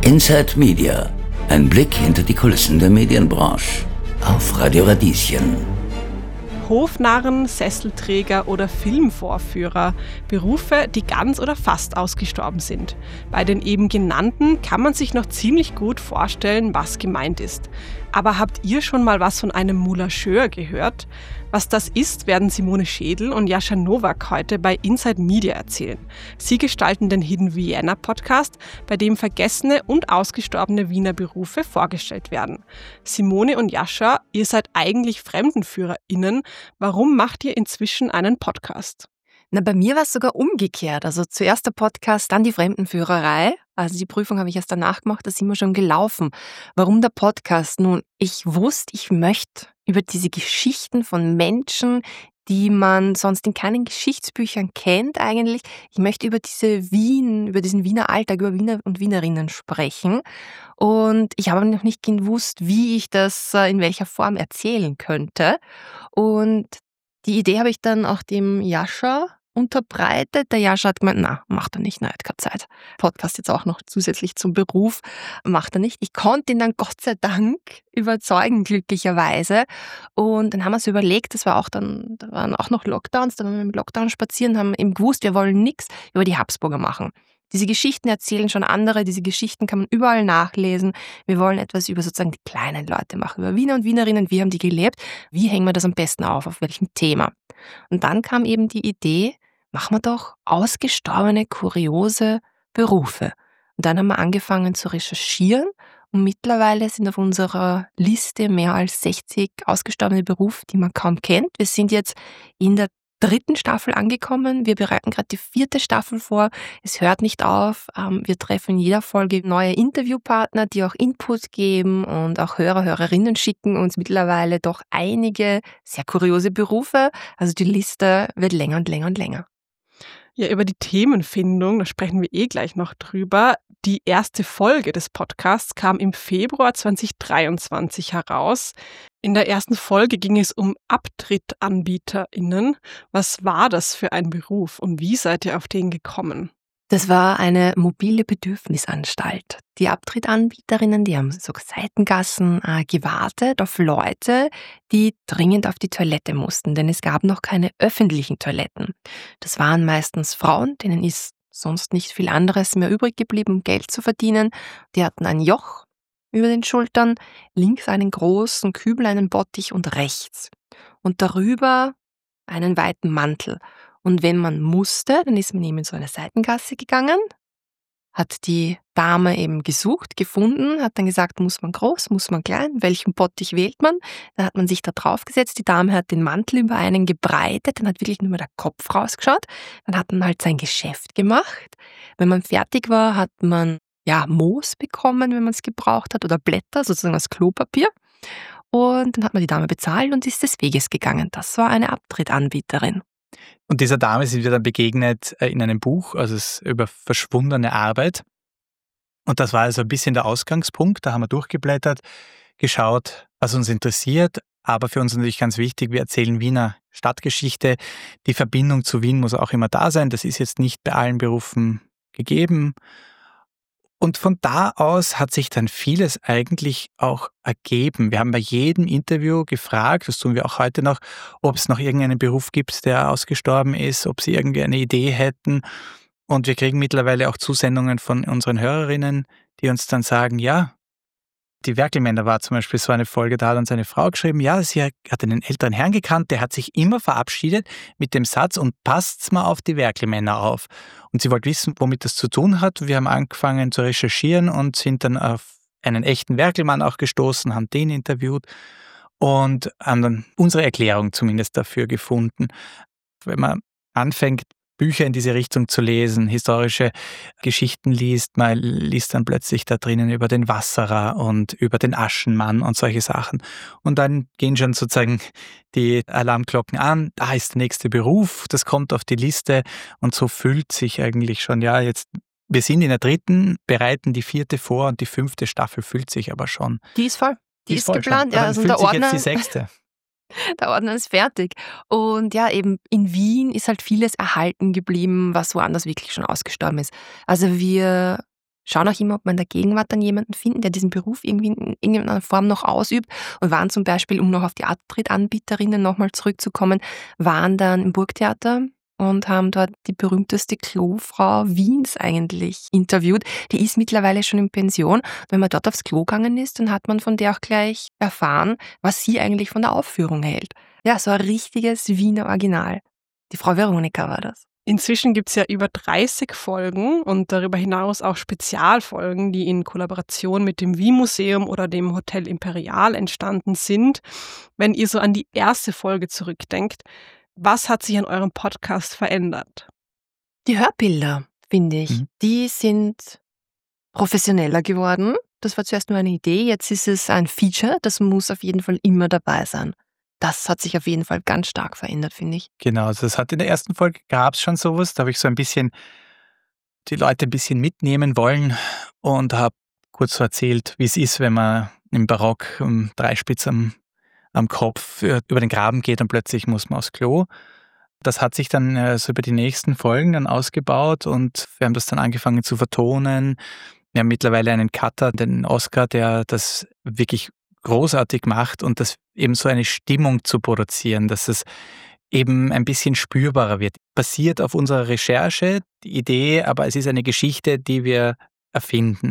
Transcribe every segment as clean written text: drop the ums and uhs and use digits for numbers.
Inside Media. Ein Blick hinter die Kulissen der Medienbranche. Auf Radio Radieschen. Hofnarren, Sesselträger oder Filmvorführer. Berufe, die ganz oder fast ausgestorben sind. Bei den eben genannten kann man sich noch ziemlich gut vorstellen, was gemeint ist. Aber habt ihr schon mal was von einem Moulageur gehört? Was das ist, werden Simone Schädel und Jascha Nowak heute bei Inside Media erzählen. Sie gestalten den Hidden Vienna Podcast, bei dem vergessene und ausgestorbene Wiener Berufe vorgestellt werden. Simone und Jascha, ihr seid eigentlich FremdenführerInnen. Warum macht ihr inzwischen einen Podcast? Bei mir war es sogar umgekehrt. Also zuerst der Podcast, dann die Fremdenführerei. Also die Prüfung habe ich erst danach gemacht, da sind wir schon gelaufen. Warum der Podcast? Nun, ich wusste, ich möchte über diese Geschichten von Menschen, die man sonst in keinen Geschichtsbüchern kennt eigentlich. Ich möchte über diesen Wiener Alltag, über Wiener und Wienerinnen sprechen. Und ich habe noch nicht gewusst, wie ich das in welcher Form erzählen könnte. Und die Idee habe ich dann auch dem Jascha unterbreitet. Der Jascha hat gemeint, macht er nicht, er hat keine Zeit. Podcast jetzt auch noch zusätzlich zum Beruf, macht er nicht. Ich konnte ihn dann Gott sei Dank überzeugen, glücklicherweise. Und dann haben wir uns überlegt, da waren auch noch Lockdowns, dann waren wir im Lockdown spazieren, haben eben gewusst, wir wollen nichts über die Habsburger machen. Diese Geschichten erzählen schon andere, diese Geschichten kann man überall nachlesen. Wir wollen etwas über sozusagen die kleinen Leute machen, über Wiener und Wienerinnen, wie haben die gelebt, wie hängen wir das am besten auf welchem Thema. Und dann kam eben die Idee, machen wir doch ausgestorbene, kuriose Berufe. Und dann haben wir angefangen zu recherchieren und mittlerweile sind auf unserer Liste mehr als 60 ausgestorbene Berufe, die man kaum kennt. Wir sind jetzt in der 3. Staffel angekommen. Wir bereiten gerade die 4. Staffel vor. Es hört nicht auf. Wir treffen in jeder Folge neue Interviewpartner, die auch Input geben und auch Hörerinnen schicken uns mittlerweile doch einige sehr kuriose Berufe. Also die Liste wird länger und länger und länger. Ja, über die Themenfindung, da sprechen wir gleich noch drüber. Die erste Folge des Podcasts kam im Februar 2023 heraus. In der ersten Folge ging es um AbtrittAnbieterInnen. Was war das für ein Beruf und wie seid ihr auf den gekommen? Das war eine mobile Bedürfnisanstalt. Die Abtrittanbieterinnen, die haben so Seitengassen gewartet auf Leute, die dringend auf die Toilette mussten, denn es gab noch keine öffentlichen Toiletten. Das waren meistens Frauen, denen ist sonst nicht viel anderes mehr übrig geblieben, um Geld zu verdienen. Die hatten ein Joch über den Schultern, links einen großen Kübel, einen Bottich und rechts. Und darüber einen weiten Mantel. Und wenn man musste, dann ist man eben in so eine Seitengasse gegangen, hat die Dame eben gesucht, gefunden, hat dann gesagt, muss man groß, muss man klein, welchen Bottich wählt man? Dann hat man sich da drauf gesetzt, die Dame hat den Mantel über einen gebreitet, dann hat wirklich nur mal der Kopf rausgeschaut, dann hat man halt sein Geschäft gemacht. Wenn man fertig war, hat man Moos bekommen, wenn man es gebraucht hat, oder Blätter, sozusagen als Klopapier. Und dann hat man die Dame bezahlt und ist des Weges gegangen. Das war eine Abtrittanbieterin. Und dieser Dame sind wir dann begegnet in einem Buch, also es über verschwundene Arbeit. Und das war also ein bisschen der Ausgangspunkt. Da haben wir durchgeblättert, geschaut, was uns interessiert. Aber für uns natürlich ganz wichtig, wir erzählen Wiener Stadtgeschichte. Die Verbindung zu Wien muss auch immer da sein. Das ist jetzt nicht bei allen Berufen gegeben. Und von da aus hat sich dann vieles eigentlich auch ergeben. Wir haben bei jedem Interview gefragt, das tun wir auch heute noch, ob es noch irgendeinen Beruf gibt, der ausgestorben ist, ob sie irgendwie eine Idee hätten. Und wir kriegen mittlerweile auch Zusendungen von unseren Hörerinnen, die uns dann sagen, ja, die Werkelmänner war zum Beispiel so eine Folge, da hat uns eine Frau geschrieben, ja, sie hat einen älteren Herrn gekannt, der hat sich immer verabschiedet mit dem Satz, und passt's mal auf die Werkelmänner auf. Und sie wollte wissen, womit das zu tun hat. Wir haben angefangen zu recherchieren und sind dann auf einen echten Werkelmann auch gestoßen, haben den interviewt und haben dann unsere Erklärung zumindest dafür gefunden. Wenn man anfängt, Bücher in diese Richtung zu lesen, historische Geschichten liest, man liest dann plötzlich da drinnen über den Wasserer und über den Aschenmann und solche Sachen. Und dann gehen schon sozusagen die Alarmglocken an, da ist der nächste Beruf, das kommt auf die Liste und so füllt sich eigentlich schon, wir sind in der 3., bereiten die 4. vor und die 5. Staffel füllt sich aber schon. Die ist voll. Die ist geplant, schon. also Füllt der sich Ordner. jetzt die 6. Der Ordner ist fertig. Und eben in Wien ist halt vieles erhalten geblieben, was woanders wirklich schon ausgestorben ist. Also wir schauen auch immer, ob man in der Gegenwart dann jemanden finden, der diesen Beruf irgendwie in irgendeiner Form noch ausübt und waren zum Beispiel, um noch auf die Abtrittanbieterinnen nochmal zurückzukommen, waren dann im Burgtheater und haben dort die berühmteste Klofrau Wiens eigentlich interviewt. Die ist mittlerweile schon in Pension. Wenn man dort aufs Klo gegangen ist, dann hat man von der auch gleich erfahren, was sie eigentlich von der Aufführung hält. Ja, so ein richtiges Wiener Original. Die Frau Veronika war das. Inzwischen gibt es ja über 30 Folgen und darüber hinaus auch Spezialfolgen, die in Kollaboration mit dem Wien-Museum oder dem Hotel Imperial entstanden sind. Wenn ihr so an die erste Folge zurückdenkt, was hat sich an eurem Podcast verändert? Die Hörbilder, finde ich, die sind professioneller geworden. Das war zuerst nur eine Idee, jetzt ist es ein Feature, das muss auf jeden Fall immer dabei sein. Das hat sich auf jeden Fall ganz stark verändert, finde ich. Genau, also das hat in der ersten Folge gab es schon sowas, da habe ich so ein bisschen die Leute ein bisschen mitnehmen wollen und habe kurz so erzählt, wie es ist, wenn man im Barock Dreispitz am Kopf über den Graben geht und plötzlich muss man aufs Klo. Das hat sich dann so über die nächsten Folgen dann ausgebaut und wir haben das dann angefangen zu vertonen. Wir haben mittlerweile einen Cutter, den Oscar, der das wirklich großartig macht und das eben so eine Stimmung zu produzieren, dass es eben ein bisschen spürbarer wird. Basiert auf unserer Recherche, die Idee, aber es ist eine Geschichte, die wir erfinden.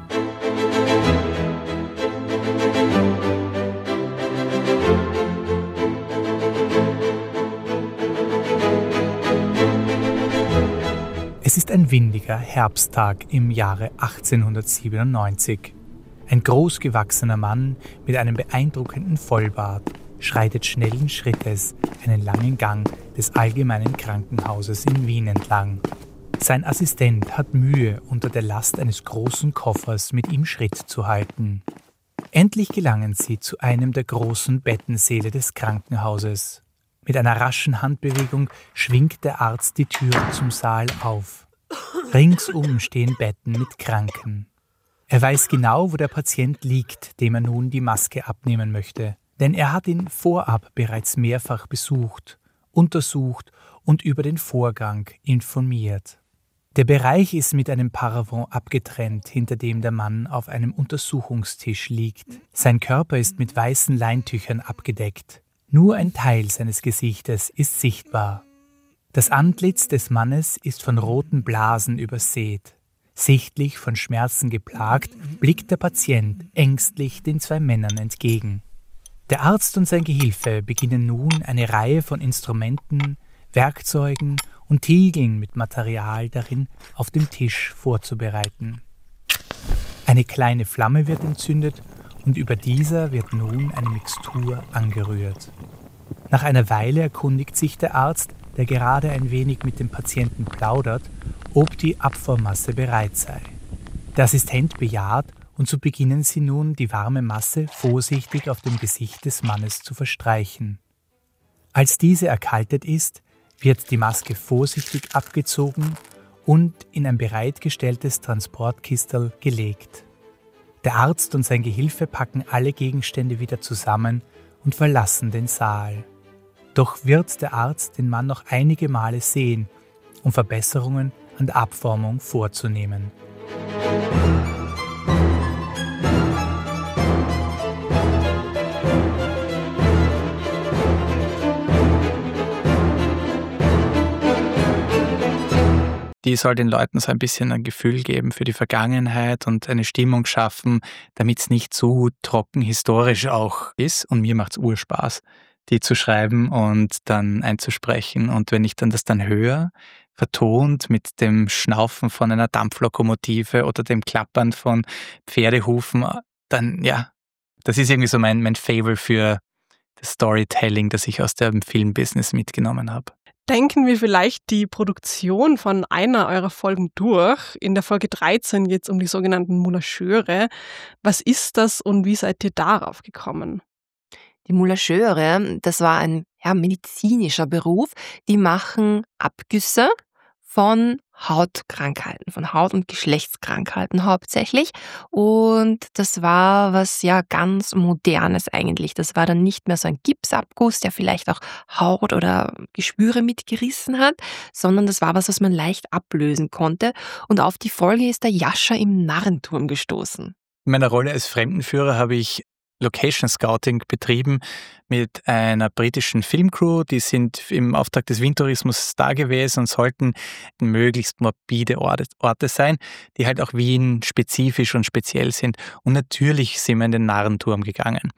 Es ist ein windiger Herbsttag im Jahre 1897. Ein großgewachsener Mann mit einem beeindruckenden Vollbart schreitet schnellen Schrittes einen langen Gang des Allgemeinen Krankenhauses in Wien entlang. Sein Assistent hat Mühe, unter der Last eines großen Koffers mit ihm Schritt zu halten. Endlich gelangen sie zu einem der großen Bettensäle des Krankenhauses. Mit einer raschen Handbewegung schwingt der Arzt die Tür zum Saal auf. Ringsum stehen Betten mit Kranken. Er weiß genau, wo der Patient liegt, dem er nun die Maske abnehmen möchte. Denn er hat ihn vorab bereits mehrfach besucht, untersucht und über den Vorgang informiert. Der Bereich ist mit einem Paravent abgetrennt, hinter dem der Mann auf einem Untersuchungstisch liegt. Sein Körper ist mit weißen Leintüchern abgedeckt. Nur ein Teil seines Gesichtes ist sichtbar. Das Antlitz des Mannes ist von roten Blasen übersät. Sichtlich von Schmerzen geplagt, blickt der Patient ängstlich den zwei Männern entgegen. Der Arzt und sein Gehilfe beginnen nun, eine Reihe von Instrumenten, Werkzeugen und Tiegeln mit Material darin auf dem Tisch vorzubereiten. Eine kleine Flamme wird entzündet und über dieser wird nun eine Mixtur angerührt. Nach einer Weile erkundigt sich der Arzt, der gerade ein wenig mit dem Patienten plaudert, ob die Abfuhrmasse bereit sei. Der Assistent bejaht und so beginnen sie nun, die warme Masse vorsichtig auf dem Gesicht des Mannes zu verstreichen. Als diese erkaltet ist, wird die Maske vorsichtig abgezogen und in ein bereitgestelltes Transportkistel gelegt. Der Arzt und sein Gehilfe packen alle Gegenstände wieder zusammen und verlassen den Saal. Doch wird der Arzt den Mann noch einige Male sehen, um Verbesserungen an der Abformung vorzunehmen. Die soll den Leuten so ein bisschen ein Gefühl geben für die Vergangenheit und eine Stimmung schaffen, damit es nicht zu trocken historisch auch ist. Und mir macht es Urspaß, die zu schreiben und dann einzusprechen. Und wenn ich dann das dann höre, vertont mit dem Schnaufen von einer Dampflokomotive oder dem Klappern von Pferdehufen, dann ja, das ist irgendwie so mein Faible für das Storytelling, das ich aus dem Filmbusiness mitgenommen habe. Denken wir vielleicht die Produktion von einer eurer Folgen durch. In der Folge 13 geht es um die sogenannten Moulageure. Was ist das und wie seid ihr darauf gekommen? Die Moulageure, das war ein medizinischer Beruf. Die machen Abgüsse von Hautkrankheiten, von Haut- und Geschlechtskrankheiten hauptsächlich. Und das war was ja ganz Modernes eigentlich. Das war dann nicht mehr so ein Gipsabguss, der vielleicht auch Haut oder Geschwüre mitgerissen hat, sondern das war was man leicht ablösen konnte. Und auf die Folge ist der Jascha im Narrenturm gestoßen. In meiner Rolle als Fremdenführer habe ich Location Scouting betrieben mit einer britischen Filmcrew. Die sind im Auftrag des Wien-Tourismus da gewesen und sollten möglichst morbide Orte sein, die halt auch Wien spezifisch und speziell sind. Und natürlich sind wir in den Narrenturm gegangen.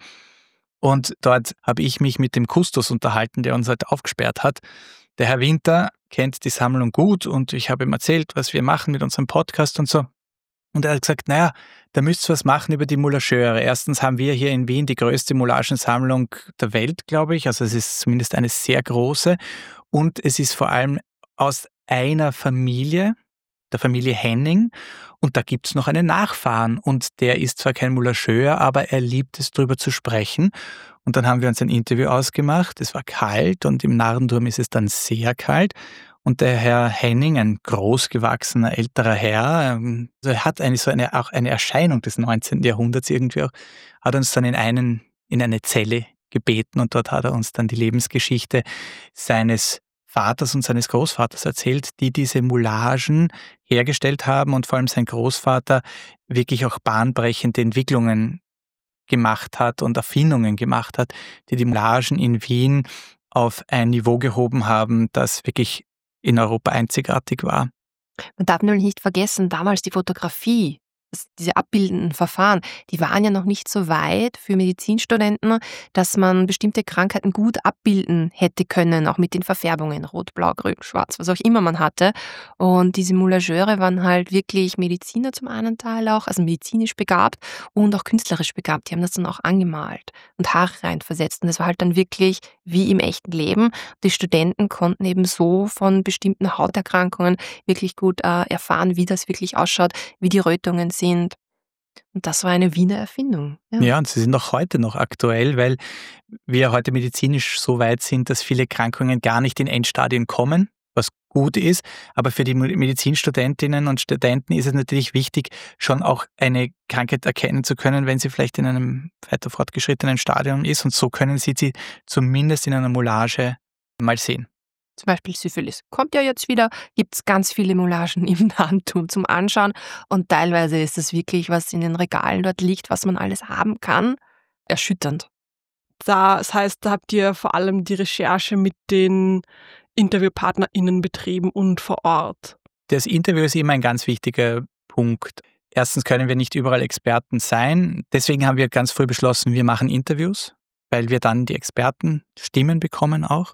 Und dort habe ich mich mit dem Kustos unterhalten, der uns halt aufgesperrt hat. Der Herr Winter kennt die Sammlung gut und ich habe ihm erzählt, was wir machen mit unserem Podcast und so. Und er hat gesagt, naja, da müsst ihr was machen über die Moulageure. Erstens haben wir hier in Wien die größte Moulagensammlung der Welt, glaube ich. Also es ist zumindest eine sehr große. Und es ist vor allem aus einer Familie, der Familie Henning. Und da gibt es noch einen Nachfahren. Und der ist zwar kein Moulageur, aber er liebt es, darüber zu sprechen. Und dann haben wir uns ein Interview ausgemacht. Es war kalt und im Narrenturm ist es dann sehr kalt. Und der Herr Henning, ein großgewachsener älterer Herr, er hat auch eine Erscheinung des 19. Jahrhunderts irgendwie auch, hat uns dann in eine Zelle gebeten und dort hat er uns dann die Lebensgeschichte seines Vaters und seines Großvaters erzählt, die diese Moulagen hergestellt haben und vor allem sein Großvater wirklich auch bahnbrechende Entwicklungen gemacht hat und Erfindungen gemacht hat, die die Moulagen in Wien auf ein Niveau gehoben haben, das wirklich in Europa einzigartig war. Man darf nämlich nicht vergessen, damals die Fotografie, diese abbildenden Verfahren, die waren ja noch nicht so weit für Medizinstudenten, dass man bestimmte Krankheiten gut abbilden hätte können, auch mit den Verfärbungen, rot, blau, grün, schwarz, was auch immer man hatte. Und diese Moulageure waren halt wirklich Mediziner zum einen Teil auch, also medizinisch begabt und auch künstlerisch begabt. Die haben das dann auch angemalt und Haare reinversetzt. Und das war halt dann wirklich wie im echten Leben. Die Studenten konnten eben so von bestimmten Hauterkrankungen wirklich gut erfahren, wie das wirklich ausschaut, wie die Rötungen sind. Und das war eine Wiener Erfindung. Ja, und sie sind auch heute noch aktuell, weil wir heute medizinisch so weit sind, dass viele Krankungen gar nicht in Endstadien kommen, was gut ist. Aber für die Medizinstudentinnen und Studenten ist es natürlich wichtig, schon auch eine Krankheit erkennen zu können, wenn sie vielleicht in einem weiter fortgeschrittenen Stadium ist. Und so können sie zumindest in einer Moulage mal sehen. Zum Beispiel Syphilis. Kommt ja jetzt wieder, gibt es ganz viele Moulagen im Narrenturm zum Anschauen und teilweise ist es wirklich, was in den Regalen dort liegt, was man alles haben kann, erschütternd. Das heißt, da habt ihr vor allem die Recherche mit den InterviewpartnerInnen betrieben und vor Ort. Das Interview ist immer ein ganz wichtiger Punkt. Erstens können wir nicht überall Experten sein. Deswegen haben wir ganz früh beschlossen, wir machen Interviews, weil wir dann die Expertenstimmen bekommen auch.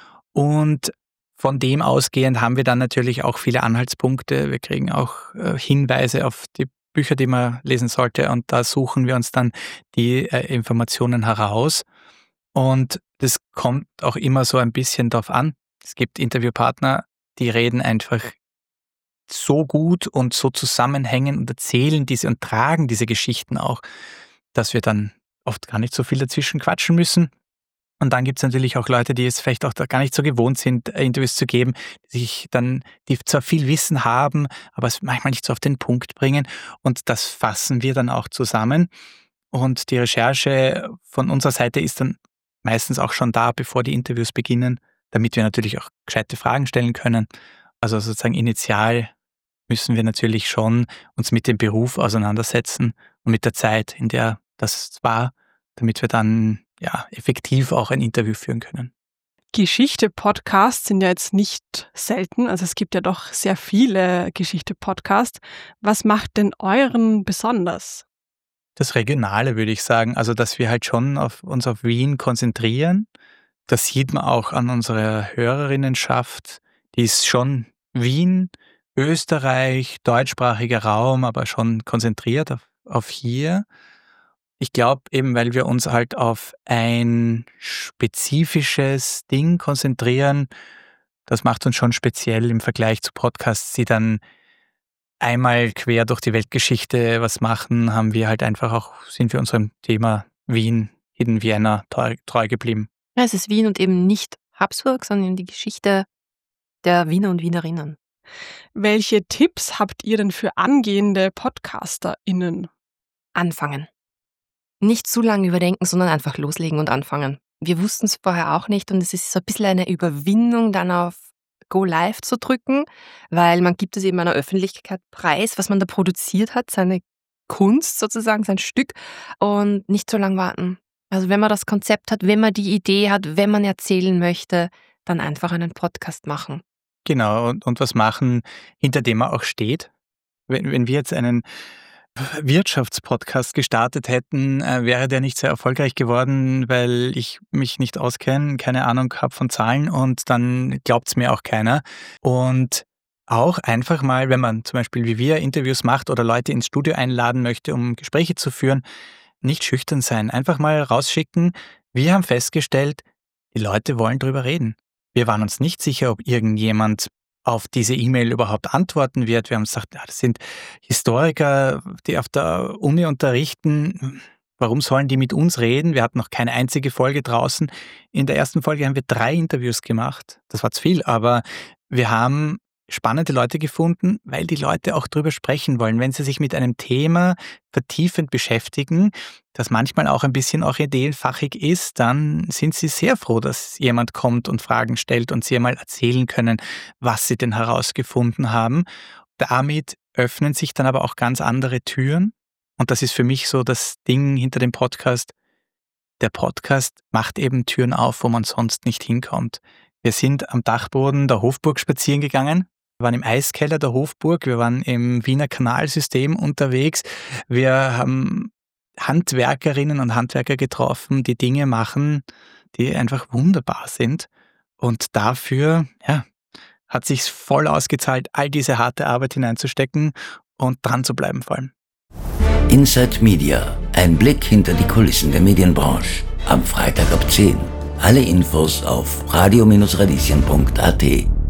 Und von dem ausgehend haben wir dann natürlich auch viele Anhaltspunkte. Wir kriegen auch Hinweise auf die Bücher, die man lesen sollte. Und da suchen wir uns dann die Informationen heraus. Und das kommt auch immer so ein bisschen darauf an. Es gibt Interviewpartner, die reden einfach so gut und so zusammenhängend und erzählen diese und tragen diese Geschichten auch, dass wir dann oft gar nicht so viel dazwischen quatschen müssen. Und dann gibt es natürlich auch Leute, die es vielleicht auch gar nicht so gewohnt sind, Interviews zu geben, die zwar viel Wissen haben, aber es manchmal nicht so auf den Punkt bringen. Und das fassen wir dann auch zusammen. Und die Recherche von unserer Seite ist dann meistens auch schon da, bevor die Interviews beginnen, damit wir natürlich auch gescheite Fragen stellen können. Also sozusagen initial müssen wir natürlich schon uns mit dem Beruf auseinandersetzen und mit der Zeit, in der das war, damit wir dann effektiv auch ein Interview führen können. Geschichte-Podcasts sind ja jetzt nicht selten, also es gibt ja doch sehr viele Geschichte-Podcasts. Was macht denn euren besonders? Das Regionale würde ich sagen, also dass wir halt schon uns auf Wien konzentrieren. Das sieht man auch an unserer Hörerinnenschaft. Die ist schon Wien, Österreich, deutschsprachiger Raum, aber schon konzentriert auf hier. Ich glaube eben, weil wir uns halt auf ein spezifisches Ding konzentrieren, das macht uns schon speziell im Vergleich zu Podcasts, die dann einmal quer durch die Weltgeschichte was machen, sind wir unserem Thema Wien, Hidden Vienna treu geblieben. Ja, es ist Wien und eben nicht Habsburg, sondern die Geschichte der Wiener und Wienerinnen. Welche Tipps habt ihr denn für angehende PodcasterInnen? Anfangen. Nicht zu lange überdenken, sondern einfach loslegen und anfangen. Wir wussten es vorher auch nicht und es ist so ein bisschen eine Überwindung, dann auf Go Live zu drücken, weil man gibt es eben einer Öffentlichkeit preis, was man da produziert hat, seine Kunst sozusagen, sein Stück, und nicht so lange warten. Also wenn man das Konzept hat, wenn man die Idee hat, wenn man erzählen möchte, dann einfach einen Podcast machen. Genau, und was machen, hinter dem man auch steht. Wenn wir jetzt einen Wirtschaftspodcast gestartet hätten, wäre der nicht sehr erfolgreich geworden, weil ich mich nicht auskenne, keine Ahnung habe von Zahlen und dann glaubt es mir auch keiner. Und auch einfach mal, wenn man zum Beispiel wie wir Interviews macht oder Leute ins Studio einladen möchte, um Gespräche zu führen, nicht schüchtern sein, einfach mal rausschicken. Wir haben festgestellt, die Leute wollen drüber reden. Wir waren uns nicht sicher, ob irgendjemand auf diese E-Mail überhaupt antworten wird. Wir haben gesagt, ja, das sind Historiker, die auf der Uni unterrichten. Warum sollen die mit uns reden? Wir hatten noch keine einzige Folge draußen. In der ersten Folge haben wir 3 Interviews gemacht. Das war zu viel, aber wir haben spannende Leute gefunden, weil die Leute auch drüber sprechen wollen. Wenn sie sich mit einem Thema vertiefend beschäftigen, das manchmal auch ein bisschen orchideenfachig ist, dann sind sie sehr froh, dass jemand kommt und Fragen stellt und sie einmal erzählen können, was sie denn herausgefunden haben. Damit öffnen sich dann aber auch ganz andere Türen. Und das ist für mich so das Ding hinter dem Podcast. Der Podcast macht eben Türen auf, wo man sonst nicht hinkommt. Wir sind am Dachboden der Hofburg spazieren gegangen. Wir waren im Eiskeller der Hofburg, wir waren im Wiener Kanalsystem unterwegs. Wir haben Handwerkerinnen und Handwerker getroffen, die Dinge machen, die einfach wunderbar sind. Und dafür hat sich's voll ausgezahlt, all diese harte Arbeit hineinzustecken und dran zu bleiben vor allem. Inside Media, ein Blick hinter die Kulissen der Medienbranche. Am Freitag ab 10. Alle Infos auf radio-radieschen.at.